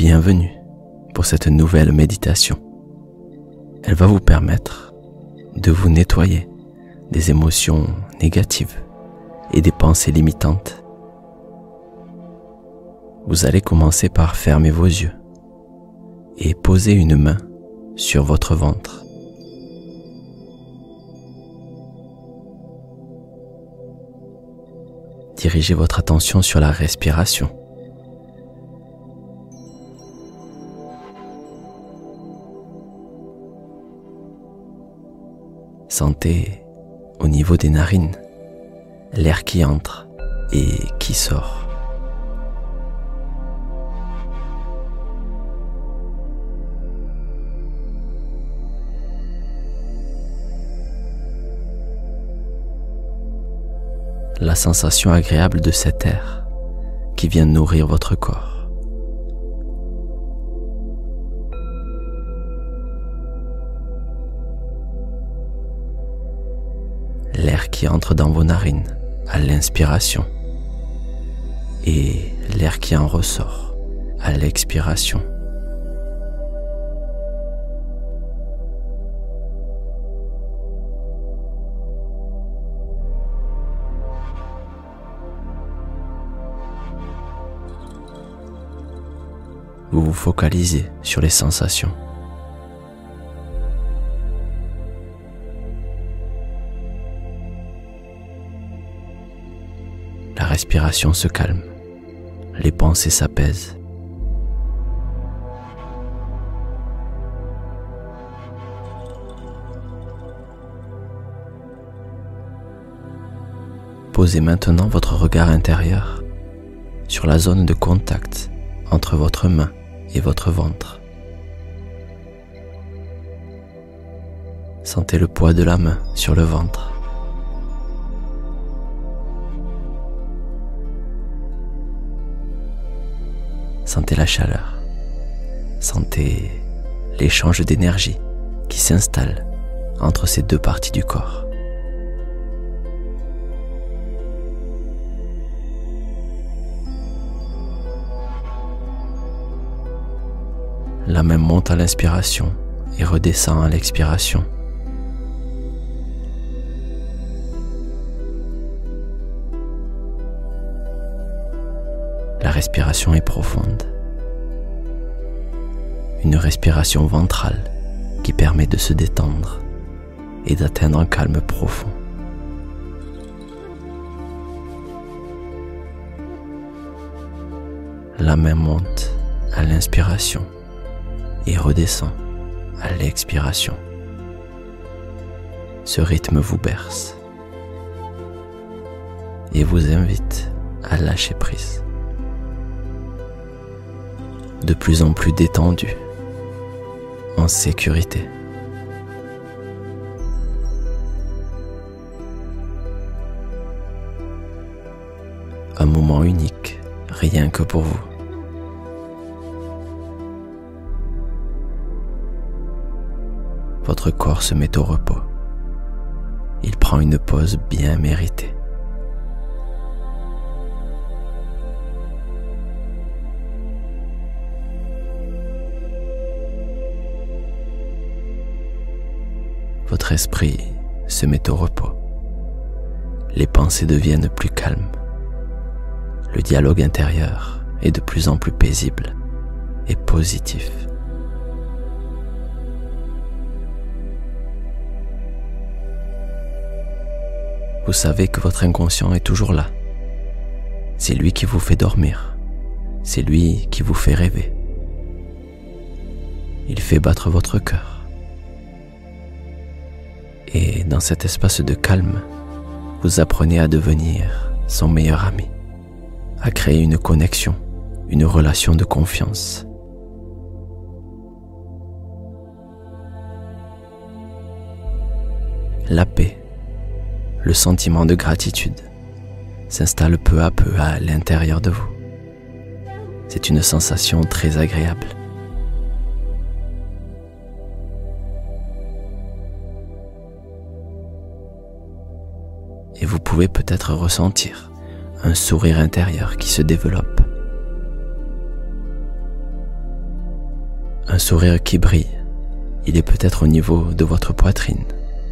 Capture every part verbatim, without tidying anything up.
bienvenue pour cette nouvelle méditation. Elle va vous permettre de vous nettoyer des émotions négatives et des pensées limitantes. Vous allez commencer par fermer vos yeux et poser une main sur votre ventre. Dirigez votre attention sur la respiration. Sentez au niveau des narines l'air qui entre et qui sort. La sensation agréable de cet air qui vient nourrir votre corps. L'air qui entre dans vos narines à l'inspiration et l'air qui en ressort à l'expiration. Vous vous focalisez sur les sensations. La respiration se calme, les pensées s'apaisent. Posez maintenant votre regard intérieur sur la zone de contact entre votre main et votre ventre. Sentez le poids de la main sur le ventre. Sentez la chaleur. Sentez l'échange d'énergie qui s'installe entre ces deux parties du corps. La main monte à l'inspiration et redescend à l'expiration. La respiration est profonde. Une respiration ventrale qui permet de se détendre et d'atteindre un calme profond. La main monte à l'inspiration et redescend à l'expiration. Ce rythme vous berce et vous invite à lâcher prise. De plus en plus détendu, en sécurité. Un moment unique, rien que pour vous. Votre corps se met au repos. Il prend une pause bien méritée. Votre esprit se met au repos. Les pensées deviennent plus calmes. Le dialogue intérieur est de plus en plus paisible et positif. Vous savez que votre inconscient est toujours là. C'est lui qui vous fait dormir. C'est lui qui vous fait rêver. Il fait battre votre cœur. Et dans cet espace de calme, vous apprenez à devenir son meilleur ami, à créer une connexion, une relation de confiance. La paix, le sentiment de gratitude s'installe peu à peu à l'intérieur de vous. C'est une sensation très agréable. Et vous pouvez peut-être ressentir un sourire intérieur qui se développe. un sourire qui brille. Il est peut-être au niveau de votre poitrine.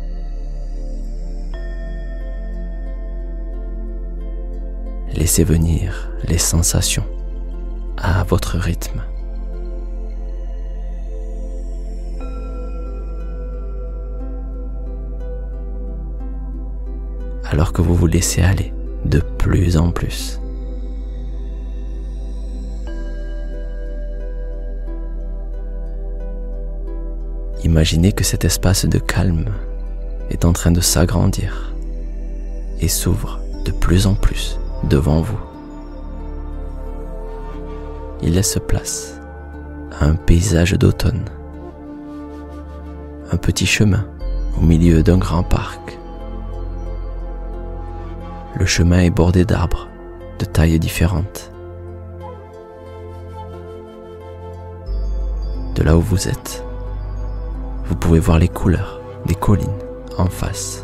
Laissez venir les sensations à votre rythme. Alors que vous vous laissez aller de plus en plus. Imaginez que cet espace de calme est en train de s'agrandir et s'ouvre de plus en plus devant vous. Il laisse place à un paysage d'automne, un petit chemin au milieu d'un grand parc. Le chemin est bordé d'arbres de tailles différentes. De là où vous êtes, vous pouvez voir les couleurs des collines en face.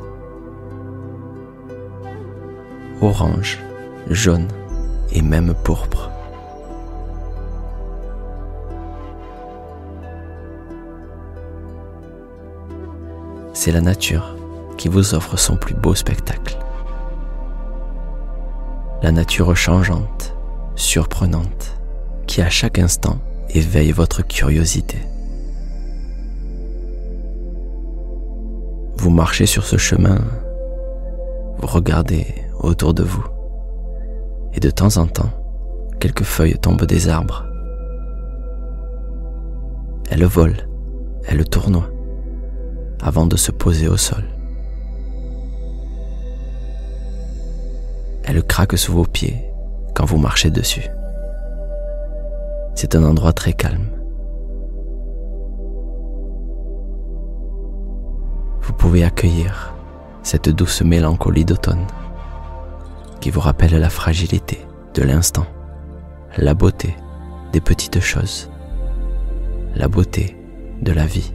Orange, jaune et même pourpre. C'est la nature qui vous offre son plus beau spectacle. La nature changeante, surprenante, qui à chaque instant éveille votre curiosité. Vous marchez sur ce chemin, vous regardez autour de vous, et de temps en temps, quelques feuilles tombent des arbres. Elles volent, elles tournoient, avant de se poser au sol. Elles craquent sous vos pieds quand vous marchez dessus. C'est un endroit très calme. Vous pouvez accueillir cette douce mélancolie d'automne qui vous rappelle la fragilité de l'instant, la beauté des petites choses, la beauté de la vie.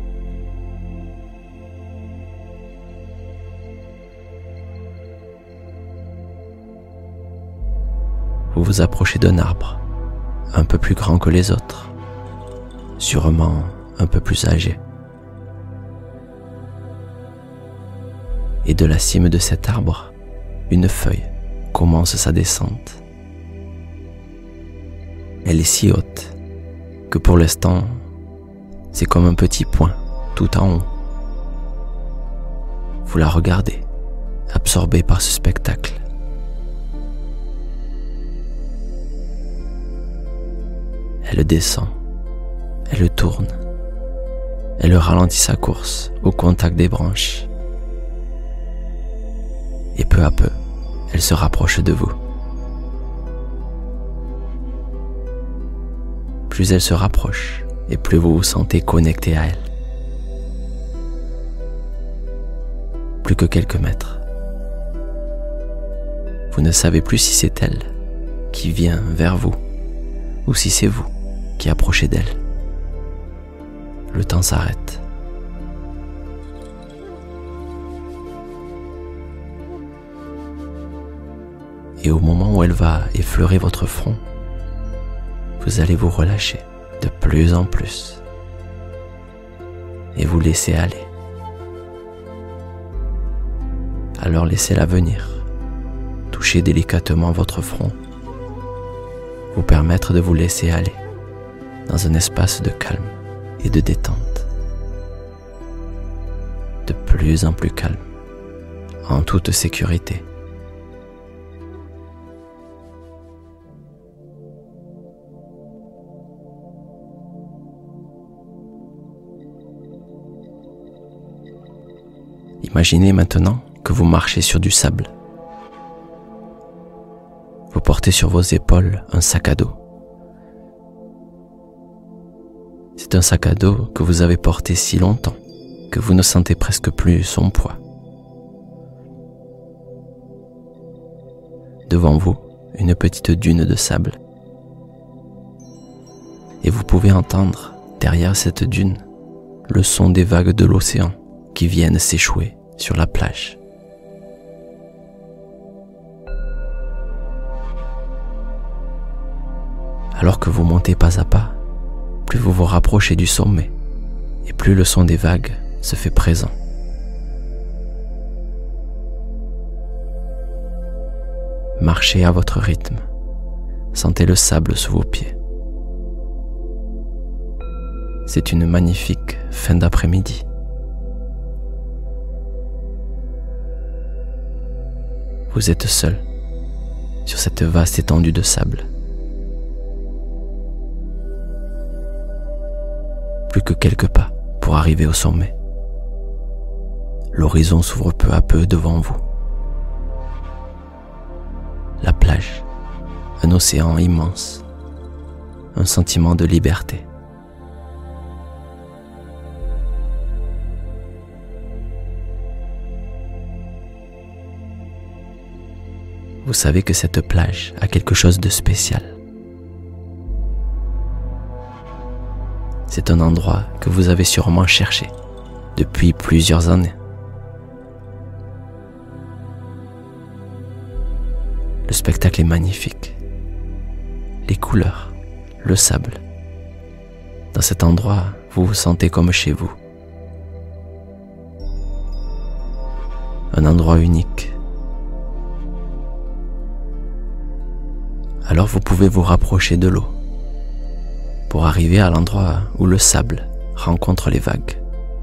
Vous vous approchez d'un arbre, un peu plus grand que les autres, sûrement un peu plus âgé. Et de la cime de cet arbre, une feuille commence sa descente. Elle est si haute que pour l'instant, c'est comme un petit point tout en haut. Vous la regardez, absorbé par ce spectacle. Elle descend, elle tourne, elle ralentit sa course au contact des branches. Et peu à peu, elle se rapproche de vous. Plus elle se rapproche, et plus vous vous sentez connecté à elle. Plus que quelques mètres. Vous ne savez plus si c'est elle qui vient vers vous, ou si c'est vous qui approchez d'elle. Le temps s'arrête. Et au moment où elle va effleurer votre front, vous allez vous relâcher de plus en plus et vous laisser aller. Alors laissez-la venir, toucher délicatement votre front, vous permettre de vous laisser aller dans un espace de calme et de détente, de plus en plus calme, en toute sécurité. Imaginez maintenant que vous marchez sur du sable. Vous portez sur vos épaules un sac à dos. C'est un sac à dos que vous avez porté si longtemps que vous ne sentez presque plus son poids. Devant vous, une petite dune de sable. Et vous pouvez entendre, derrière cette dune, le son des vagues de l'océan qui viennent s'échouer sur la plage. Alors que vous montez pas à pas plus vous vous rapprochez du sommet et plus le son des vagues se fait présent. Marchez à votre rythme, sentez le sable sous vos pieds. C'est une magnifique fin d'après-midi. Vous êtes seul sur cette vaste étendue de sable. Plus que quelques pas pour arriver au sommet. L'horizon s'ouvre peu à peu devant vous. La plage, un océan immense, un sentiment de liberté. Vous savez que cette plage a quelque chose de spécial. C'est un endroit que vous avez sûrement cherché depuis plusieurs années. Le spectacle est magnifique. Les couleurs, le sable. Dans cet endroit, vous vous sentez comme chez vous. Un endroit unique. Alors vous pouvez vous rapprocher de l'eau pour arriver à l'endroit où le sable rencontre les vagues.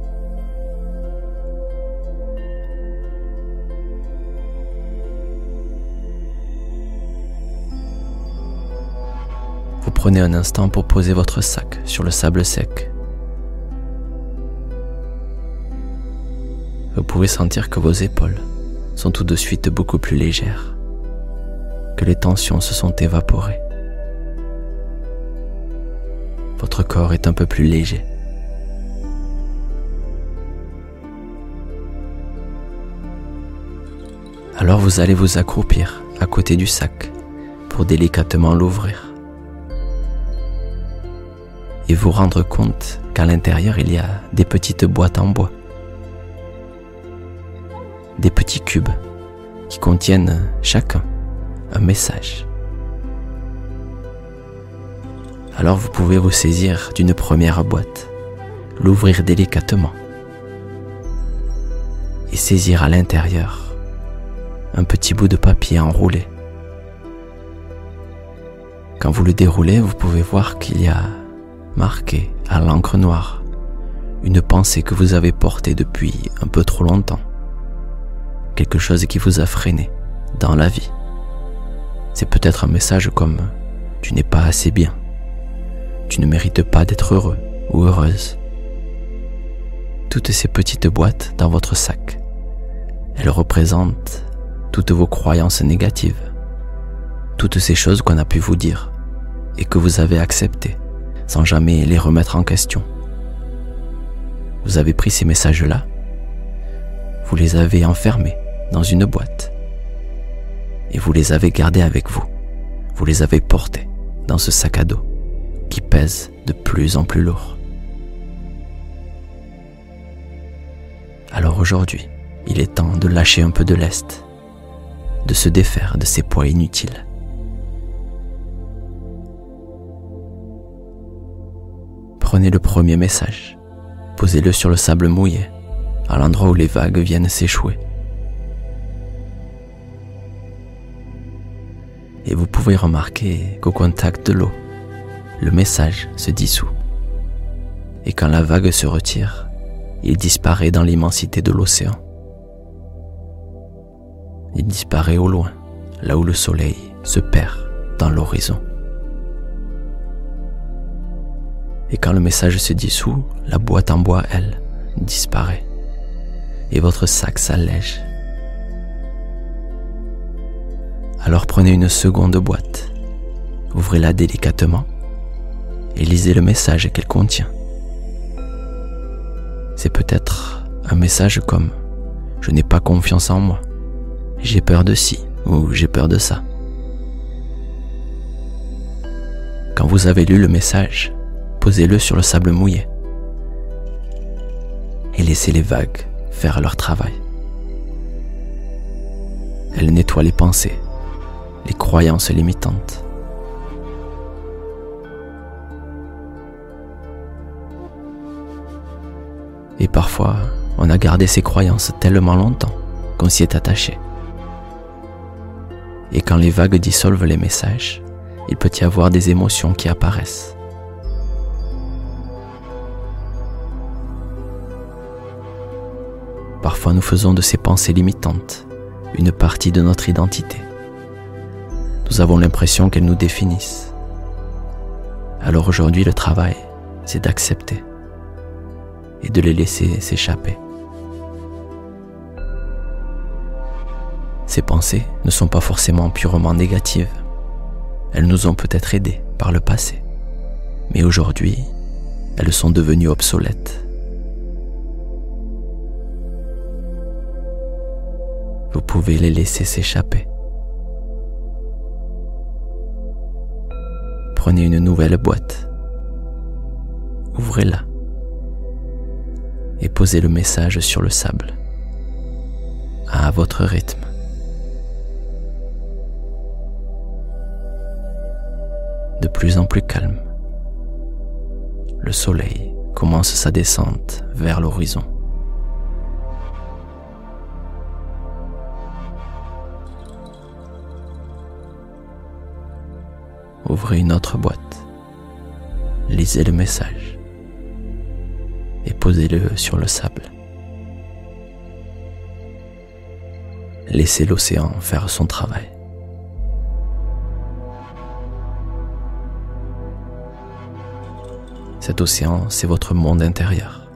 Vous prenez un instant pour poser votre sac sur le sable sec. Vous pouvez sentir que vos épaules sont tout de suite beaucoup plus légères, que les tensions se sont évaporées. Votre corps est un peu plus léger. Alors vous allez vous accroupir à côté du sac pour délicatement l'ouvrir et vous rendre compte qu'à l'intérieur il y a des petites boîtes en bois, des petits cubes qui contiennent chacun un message. Alors vous pouvez vous saisir d'une première boîte, l'ouvrir délicatement et saisir à l'intérieur un petit bout de papier enroulé. Quand vous le déroulez, vous pouvez voir qu'il y a marqué à l'encre noire une pensée que vous avez portée depuis un peu trop longtemps, quelque chose qui vous a freiné dans la vie. C'est peut-être un message comme « tu n'es pas assez bien », « tu ne mérites pas d'être heureux ou heureuse ». Toutes ces petites boîtes dans votre sac, elles représentent toutes vos croyances négatives, toutes ces choses qu'on a pu vous dire et que vous avez acceptées sans jamais les remettre en question. Vous avez pris ces messages-là, vous les avez enfermés dans une boîte et vous les avez gardés avec vous. Vous les avez portés dans ce sac à dos qui pèse de plus en plus lourd. Alors aujourd'hui, il est temps de lâcher un peu de lest, de se défaire de ces poids inutiles. Prenez le premier message, posez-le sur le sable mouillé, à l'endroit où les vagues viennent s'échouer. Et vous pouvez remarquer qu'au contact de l'eau, le message se dissout. Et quand la vague se retire, il disparaît dans l'immensité de l'océan. Il disparaît au loin, là où le soleil se perd dans l'horizon. Et quand le message se dissout, la boîte en bois, elle, disparaît. Et votre sac s'allège. Alors prenez une seconde boîte, ouvrez-la délicatement et lisez le message qu'elle contient. C'est peut-être un message comme « Je n'ai pas confiance en moi, j'ai peur de ci ou j'ai peur de ça ». Quand vous avez lu le message, posez-le sur le sable mouillé et laissez les vagues faire leur travail. Elles nettoient les pensées, les croyances limitantes. Et parfois, on a gardé ses croyances tellement longtemps qu'on s'y est attaché. Et quand les vagues dissolvent les messages, il peut y avoir des émotions qui apparaissent. Parfois nous faisons de ces pensées limitantes une partie de notre identité. Nous avons l'impression qu'elles nous définissent. Alors aujourd'hui, le travail, c'est d'accepter et de les laisser s'échapper. Ces pensées ne sont pas forcément purement négatives. Elles nous ont peut-être aidés par le passé, mais aujourd'hui, elles sont devenues obsolètes. Vous pouvez les laisser s'échapper. Prenez une nouvelle boîte, ouvrez-la et posez le message sur le sable, à votre rythme. De plus en plus calme, le soleil commence sa descente vers l'horizon. Ouvrez une autre boîte, lisez le message et posez-le sur le sable. Laissez l'océan faire son travail. Cet océan, c'est votre monde intérieur.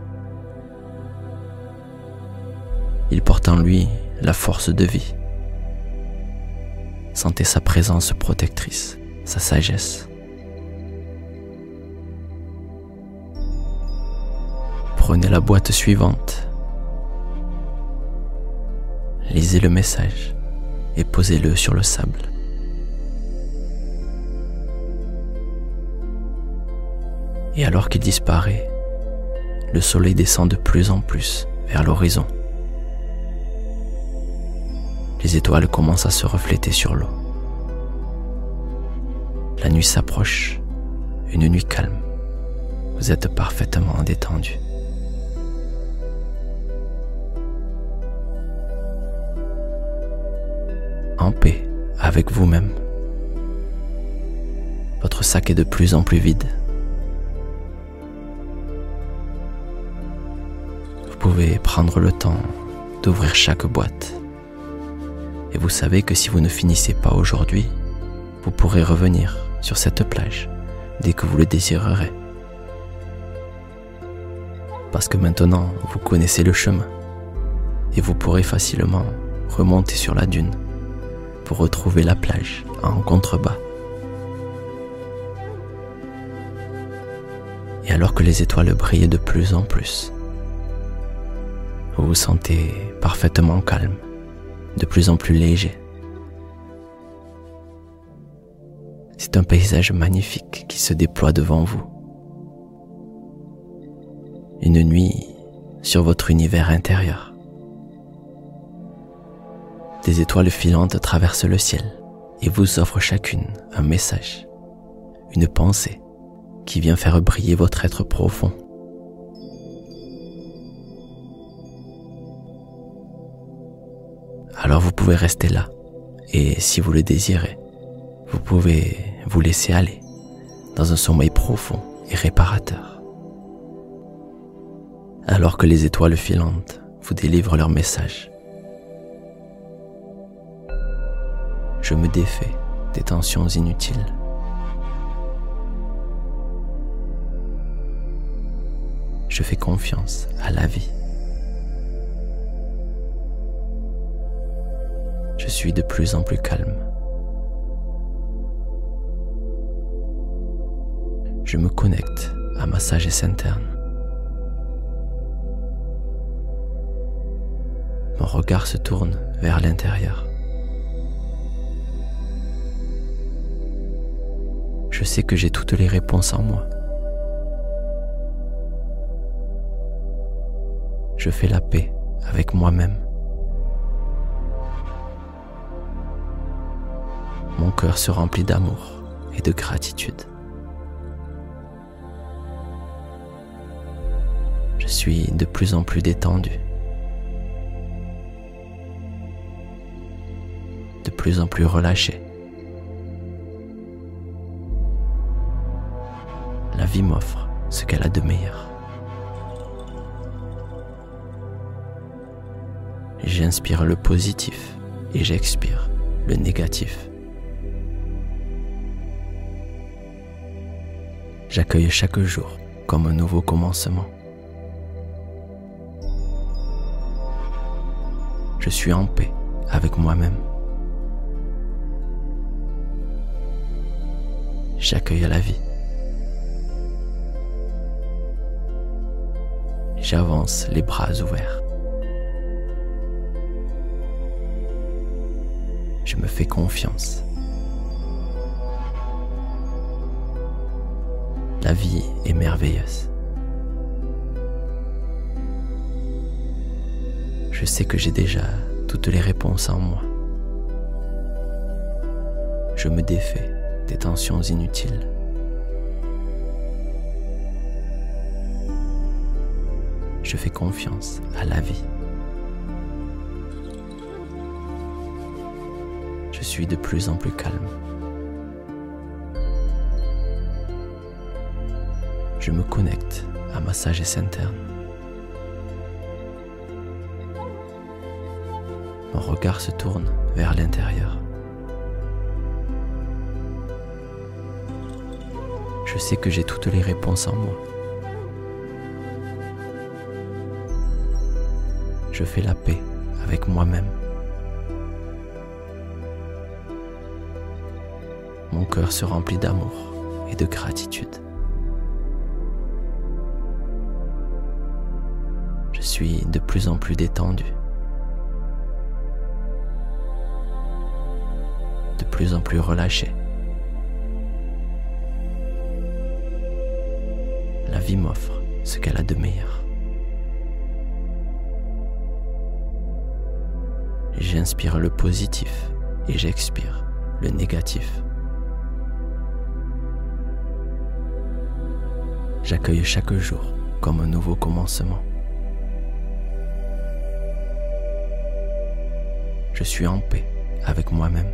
Il porte en lui la force de vie. Sentez sa présence protectrice, sa sagesse. Prenez la boîte suivante. Lisez le message et posez-le sur le sable. Et alors qu'il disparaît, le soleil descend de plus en plus vers l'horizon. Les étoiles commencent à se refléter sur l'eau. La nuit s'approche, une nuit calme. Vous êtes parfaitement détendu. En paix avec vous-même. Votre sac est de plus en plus vide. Vous pouvez prendre le temps d'ouvrir chaque boîte. Et vous savez que si vous ne finissez pas aujourd'hui, vous pourrez revenir sur cette plage dès que vous le désirerez. Parce que maintenant, vous connaissez le chemin et vous pourrez facilement remonter sur la dune pour retrouver la plage en contrebas. Et alors que les étoiles brillent de plus en plus, vous vous sentez parfaitement calme, de plus en plus léger. C'est un paysage magnifique qui se déploie devant vous. Une nuit sur votre univers intérieur. Des étoiles filantes traversent le ciel et vous offrent chacune un message, une pensée qui vient faire briller votre être profond. Alors vous pouvez rester là et si vous le désirez, vous pouvez vous laisser aller dans un sommeil profond et réparateur. Alors que les étoiles filantes vous délivrent leur message. Je me défais des tensions inutiles. Je fais confiance à la vie. Je suis de plus en plus calme. Je me connecte à ma sagesse interne. Mon regard se tourne vers l'intérieur. Je sais que j'ai toutes les réponses en moi. Je fais la paix avec moi-même. Mon cœur se remplit d'amour et de gratitude. Je suis de plus en plus détendu, de plus en plus relâché. La vie m'offre ce qu'elle a de meilleur. J'inspire le positif et j'expire le négatif. J'accueille chaque jour comme un nouveau commencement. Je suis en paix avec moi-même. J'accueille la vie. J'avance les bras ouverts. Je me fais confiance. La vie est merveilleuse. Je sais que j'ai déjà toutes les réponses en moi. Je me défais des tensions inutiles. Je fais confiance à la vie. Je suis de plus en plus calme. Je me connecte à ma sagesse interne. Mon regard se tourne vers l'intérieur. Je sais que j'ai toutes les réponses en moi. Je fais la paix avec moi-même. Mon cœur se remplit d'amour et de gratitude. Je suis de plus en plus détendu, de plus en plus relâché. La vie m'offre ce qu'elle a de meilleur. J'inspire le positif et j'expire le négatif. J'accueille chaque jour comme un nouveau commencement. Je suis en paix avec moi-même.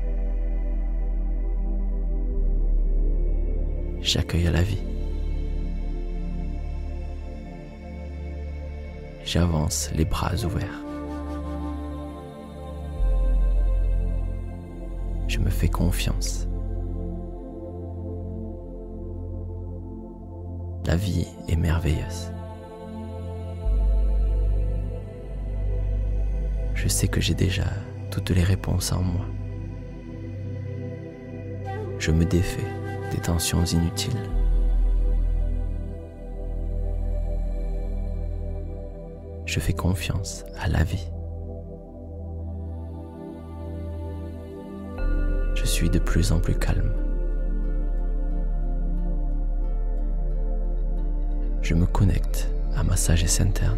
J'accueille la vie. J'avance les bras ouverts. Je me fais confiance. La vie est merveilleuse. Je sais que j'ai déjà toutes les réponses en moi. Je me défais des tensions inutiles. Je fais confiance à la vie. Je suis de plus en plus calme. Je me connecte à ma sagesse interne.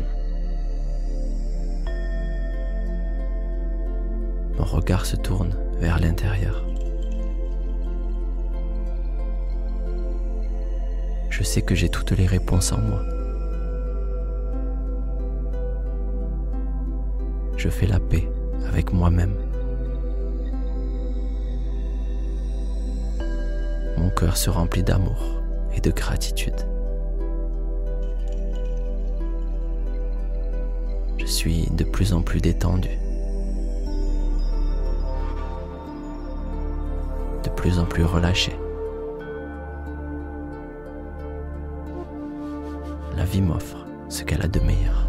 Mon regard se tourne vers l'intérieur. Je sais que j'ai toutes les réponses en moi. Je fais la paix avec moi-même. Mon cœur se remplit d'amour et de gratitude. Je suis de plus en plus détendu, de plus en plus relâché. La vie m'offre ce qu'elle a de meilleur.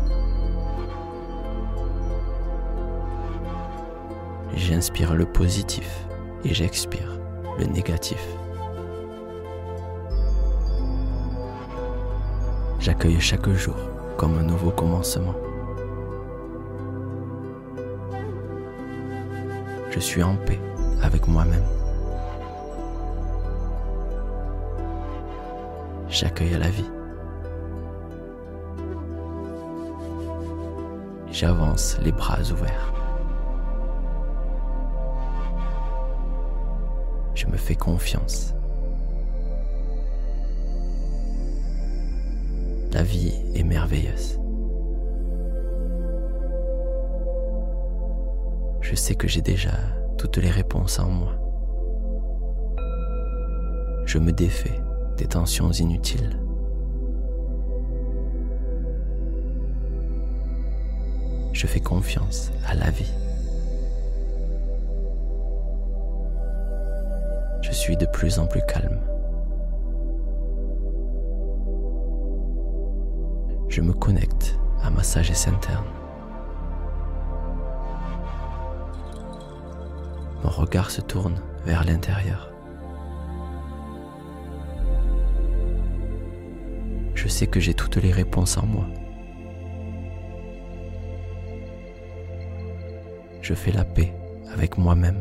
J'inspire le positif et j'expire le négatif. J'accueille chaque jour comme un nouveau commencement. Je suis en paix avec moi-même. J'accueille la vie. J'avance les bras ouverts. Je me fais confiance. La vie est merveilleuse. Je sais que j'ai déjà toutes les réponses en moi. Je me défais des tensions inutiles. Je fais confiance à la vie. Je suis de plus en plus calme. Je me connecte à ma sagesse interne. Mon regard se tourne vers l'intérieur. Je sais que j'ai toutes les réponses en moi. Je fais la paix avec moi-même.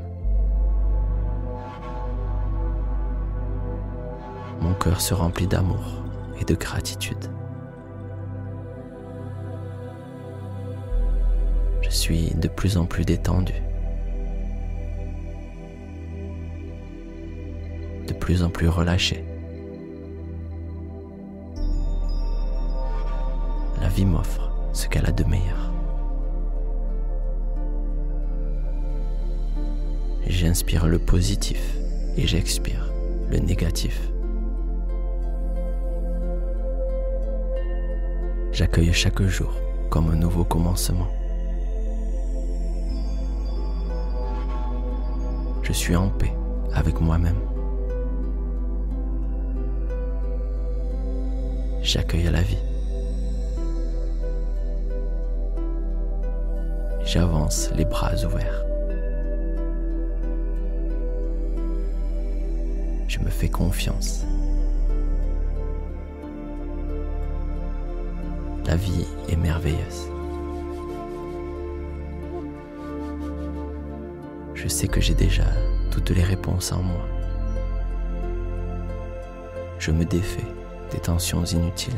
Mon cœur se remplit d'amour et de gratitude. Je suis de plus en plus détendu, de plus en plus relâché. La vie m'offre ce qu'elle a de meilleur. J'inspire le positif et j'expire le négatif. J'accueille chaque jour comme un nouveau commencement. Je suis en paix avec moi-même. J'accueille la vie. J'avance les bras ouverts. Je me fais confiance. La vie est merveilleuse. Je sais que j'ai déjà toutes les réponses en moi. Je me défais des tensions inutiles.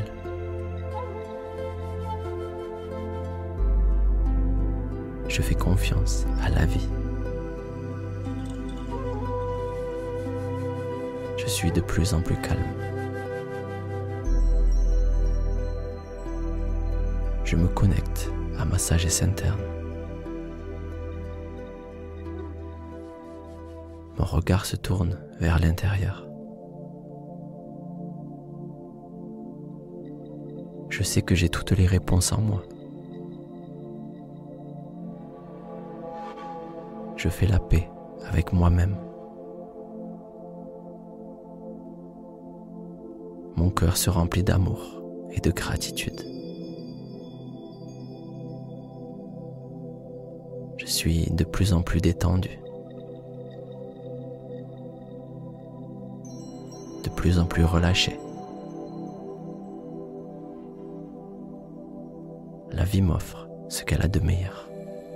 Je fais confiance à la vie. Je suis de plus en plus calme. Je me connecte à ma sagesse interne. Mon regard se tourne vers l'intérieur. Je sais que j'ai toutes les réponses en moi. Je fais la paix avec moi-même. Mon cœur se remplit d'amour et de gratitude. Je suis de plus en plus détendu, de plus en plus relâché. La vie m'offre ce qu'elle a de meilleur.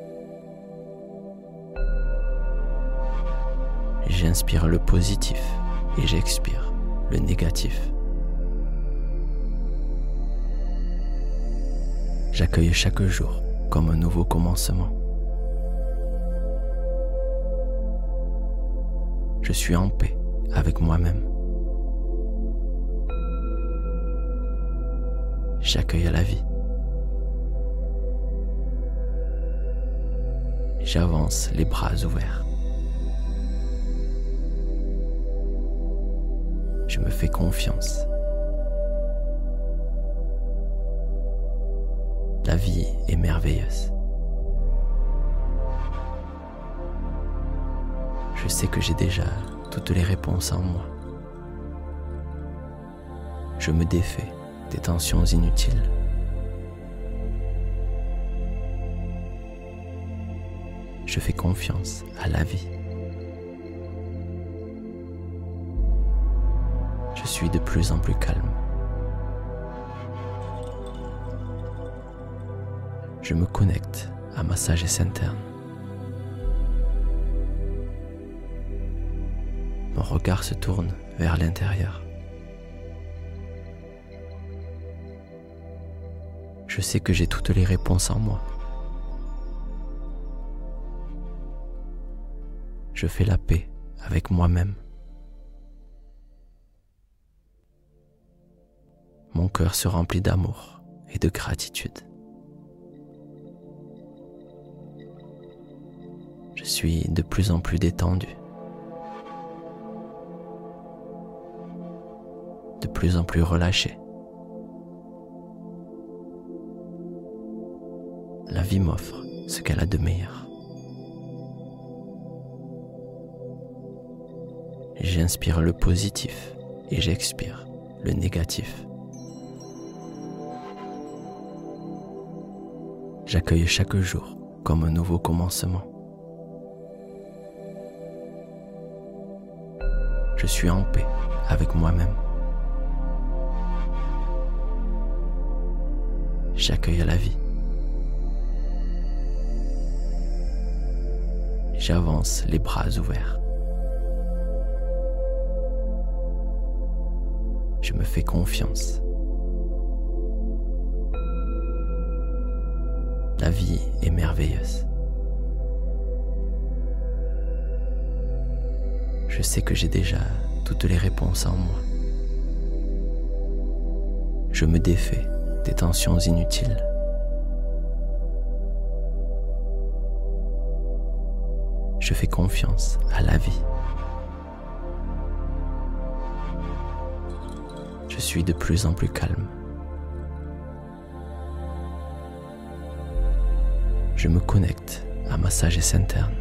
J'inspire le positif et j'expire le négatif. J'accueille chaque jour comme un nouveau commencement. Je suis en paix avec moi-même. J'accueille la vie. J'avance les bras ouverts. Je me fais confiance. La vie est merveilleuse. Je sais que j'ai déjà toutes les réponses en moi. Je me défais des tensions inutiles. Je fais confiance à la vie. Je suis de plus en plus calme. Je me connecte à ma sagesse interne. Mon regard se tourne vers l'intérieur. Je sais que j'ai toutes les réponses en moi. Je fais la paix avec moi-même. Mon cœur se remplit d'amour et de gratitude. Je suis de plus en plus détendu, de plus en plus relâché. La vie m'offre ce qu'elle a de meilleur. J'inspire le positif et j'expire le négatif. J'accueille chaque jour comme un nouveau commencement. Je suis en paix avec moi-même. J'accueille la vie. J'avance les bras ouverts. Je me fais confiance. La vie est merveilleuse. Je sais que j'ai déjà toutes les réponses en moi. Je me défais des tensions inutiles. Je fais confiance à la vie. Je suis de plus en plus calme. Je me connecte à ma sagesse interne.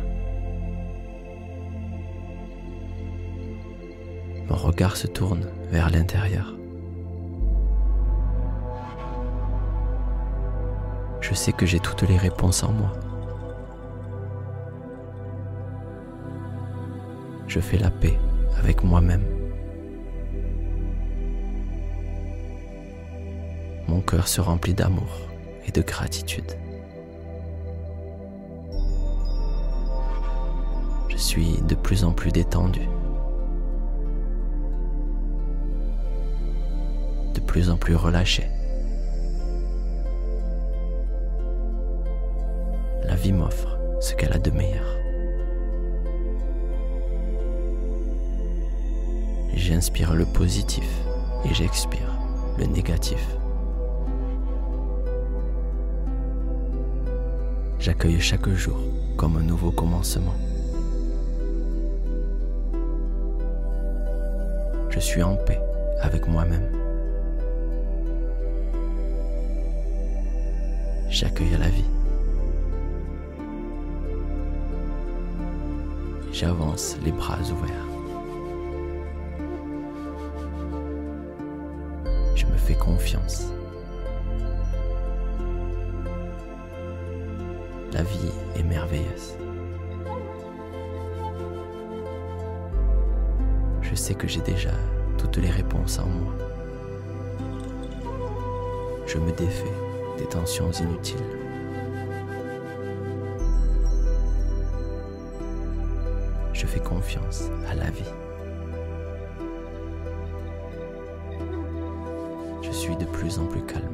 Mon regard se tourne vers l'intérieur. Je sais que j'ai toutes les réponses en moi. Je fais la paix avec moi-même. Mon cœur se remplit d'amour et de gratitude. Je suis de plus en plus détendu, de plus en plus relâché. La vie m'offre ce qu'elle a de meilleur. J'inspire le positif et j'expire le négatif. J'accueille chaque jour comme un nouveau commencement. Je suis en paix avec moi-même. J'accueille la vie. J'avance les bras ouverts. Je me fais confiance. La vie est merveilleuse. Je sais que j'ai déjà toutes les réponses en moi. Je me défais des tensions inutiles. Je fais confiance à la vie. Je suis de plus en plus calme.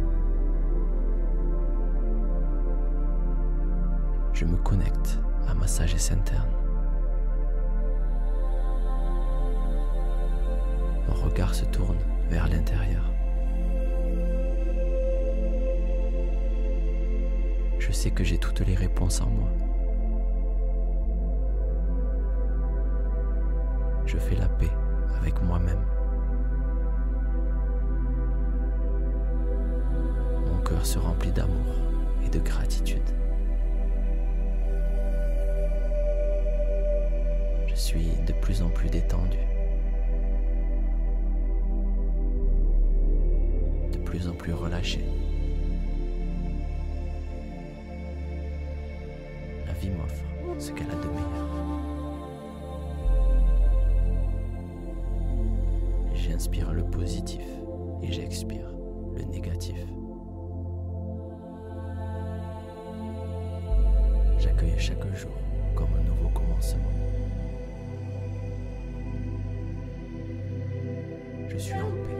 Je me connecte à ma sagesse interne. Mon regard se tourne vers l'intérieur. Je sais que j'ai toutes les réponses en moi. Je fais la paix avec moi-même. Mon cœur se remplit d'amour et de gratitude. Je suis de plus en plus détendu, de plus en plus relâché. La vie m'offre ce qu'elle a de meilleur. J'inspire le positif et j'expire le négatif. J'accueille chaque jour comme un nouveau commencement. Je suis en paix